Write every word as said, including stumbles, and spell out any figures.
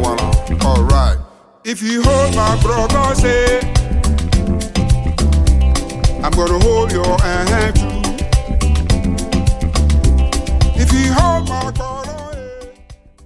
wanna. Alright. If you hold my brother, say, I'm gonna hold your hand too. If you hold my brother,